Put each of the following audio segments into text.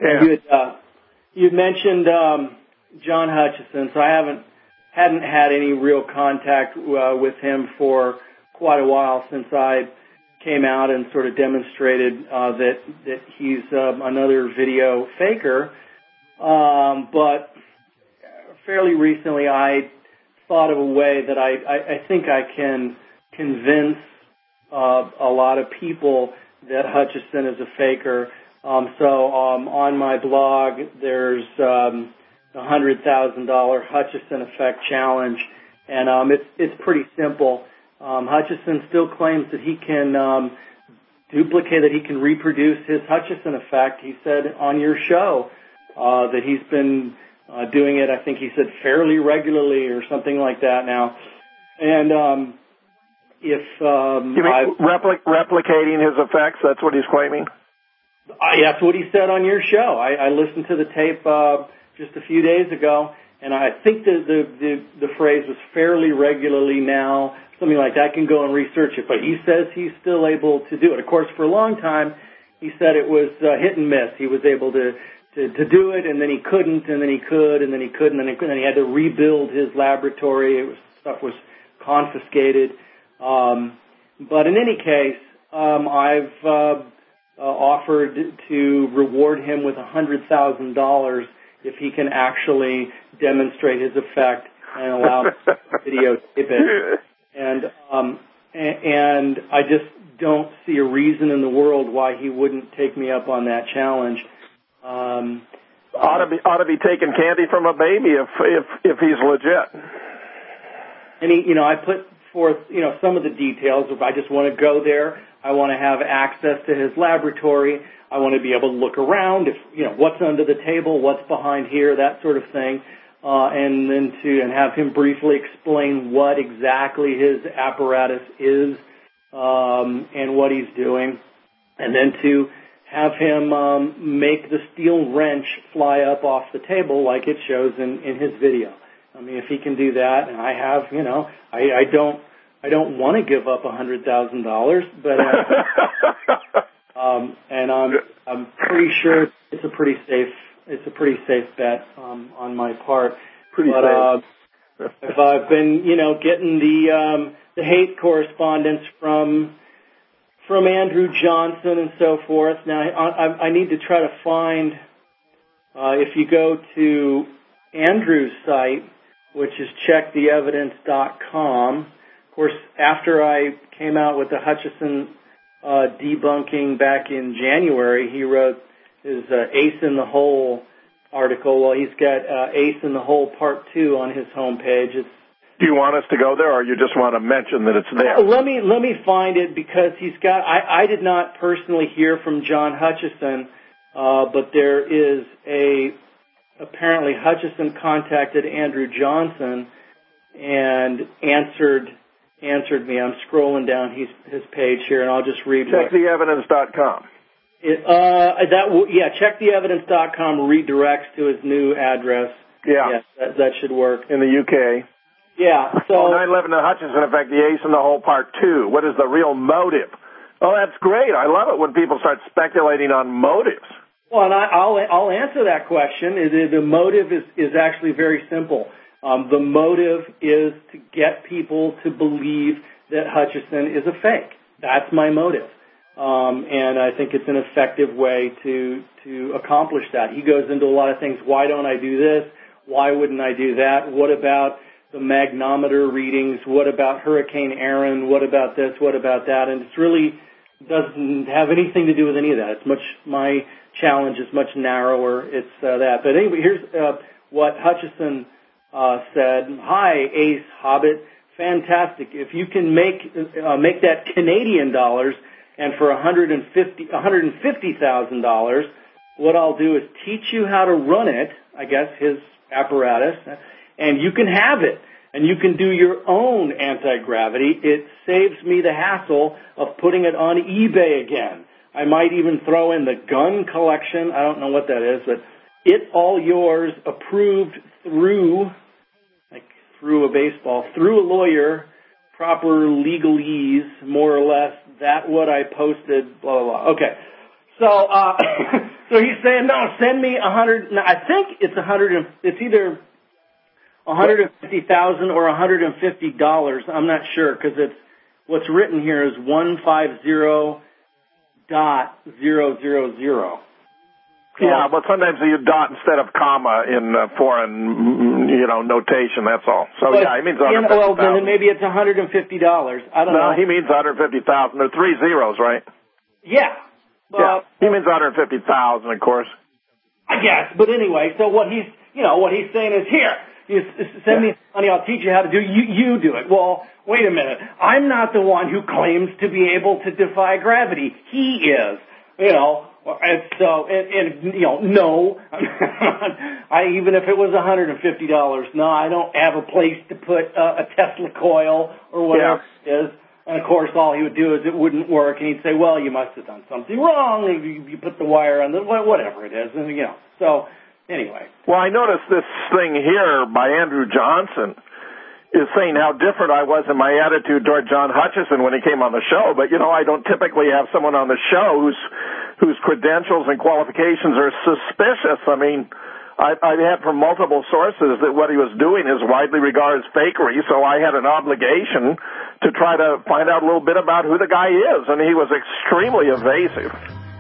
Yeah. You mentioned John Hutchison, so I hadn't had any real contact with him for quite a while since I came out and sort of demonstrated that he's another video faker. But fairly recently, I thought of a way that I think I can convince a lot of people that Hutchison is a faker. So on my blog, there's the $100,000 Hutchison Effect Challenge, and it's pretty simple. Hutchison still claims that he can duplicate, that he can reproduce his Hutchison effect. He said on your show that he's been doing it, I think he said fairly regularly or something like that now. And if you mean replicating his effects, that's what he's claiming? That's what he said on your show. I listened to the tape just a few days ago, and I think the phrase was fairly regularly now, something like that. I can go and research it, but he says he's still able to do it. Of course, for a long time, he said it was hit and miss. He was able to do it, and then he couldn't, and then he could, and then he couldn't, and then he had to rebuild his laboratory. Stuff was confiscated. But in any case, I've offered to reward him with $100,000 if he can actually demonstrate his effect and allow videotape it. And I just don't see a reason in the world why he wouldn't take me up on that challenge. Ought to be taking candy from a baby if he's legit. And I put forth, some of the details. If I just want to go there, I want to have access to his laboratory. I want to be able to look around, what's under the table, what's behind here, that sort of thing, and then and have him briefly explain what exactly his apparatus is and what he's doing, and then to have him make the steel wrench fly up off the table like it shows in his video. I mean, if he can do that, and I have, I don't want to give up $100,000, but and I'm pretty sure it's a pretty safe bet on my part. Safe. I've been getting the hate correspondence from Andrew Johnson and so forth. Now I need to try to find if you go to Andrew's site, which is checktheevidence.com. Of course, after I came out with the Hutchison debunking back in January, he wrote his Ace in the Hole article. Well, he's got Ace in the Hole Part 2 on his homepage. Do you want us to go there, or you just want to mention that it's there? Let me find it, because he's got. I did not personally hear from John Hutchison, but there is apparently Hutchison contacted Andrew Johnson and answered me. I'm scrolling down his page here, and I'll just read. Checktheevidence.com. Checktheevidence.com redirects to his new address. Yeah. Yes, that should work. In the UK. Yeah. So 9/11, the Hutchison Effect, the Ace in the Hole Part 2. What is the real motive? Oh, that's great. I love it when people start speculating on motives. Well, and I'll answer that question. The motive is actually very simple. The motive is to get people to believe that Hutchison is a fake. That's my motive. And I think it's an effective way to accomplish that. He goes into a lot of things. Why don't I do this? Why wouldn't I do that? What about the magnometer readings? What about Hurricane Aaron? What about this? What about that? And it's really doesn't have anything to do with any of that. My challenge is much narrower. It's that. But anyway, here's what Hutchison said. Hi, Ace Hobbit. Fantastic. If you can make that Canadian dollars, and for $150,000, what I'll do is teach you how to run it, I guess, his apparatus, and you can have it. And you can do your own anti-gravity. It saves me the hassle of putting it on eBay again. I might even throw in the gun collection. I don't know what that is, but it's all yours, approved through a baseball, through a lawyer, proper legalese, more or less. That what I posted, blah, blah, blah. Okay. So So he's saying, no, send me 100. I think it's 100. It's either 150,000 or $150. I'm not sure because it's what's written here is 150.000. Yeah, but sometimes you dot instead of comma in foreign, notation. That's all. So yeah, he means 150,000. Well, then maybe it's $150. I don't know. No, he means 150,000. There are 3 zeros, right? Yeah. Yeah. He means 150,000, of course. I guess, but anyway, so what he's saying is, here, you send me money, I'll teach you how to do. You do it. Well, wait a minute. I'm not the one who claims to be able to defy gravity. He is. And so, no, even if it was $150, no, I don't have a place to put a Tesla coil or whatever it is. And of course, all he would do is it wouldn't work, and he'd say, well, you must have done something wrong. You put the wire on whatever it is, and So, anyway. Well, I noticed this thing here by Andrew Johnson is saying how different I was in my attitude toward John Hutchison when he came on the show. But, I don't typically have someone on the show whose credentials and qualifications are suspicious. I mean, I had from multiple sources that what he was doing is widely regarded as fakery, so I had an obligation to try to find out a little bit about who the guy is, and he was extremely evasive.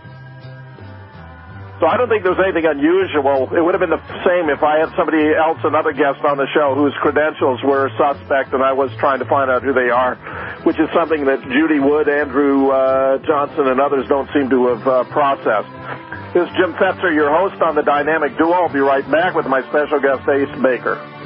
So I don't think there's anything unusual. It would have been the same if I had somebody else, another guest on the show whose credentials were suspect and I was trying to find out who they are, which is something that Judy Wood, Andrew Johnson, and others don't seem to have processed. This is Jim Fetzer, your host on The Dynamic Duo. I'll be right back with my special guest, Ace Baker.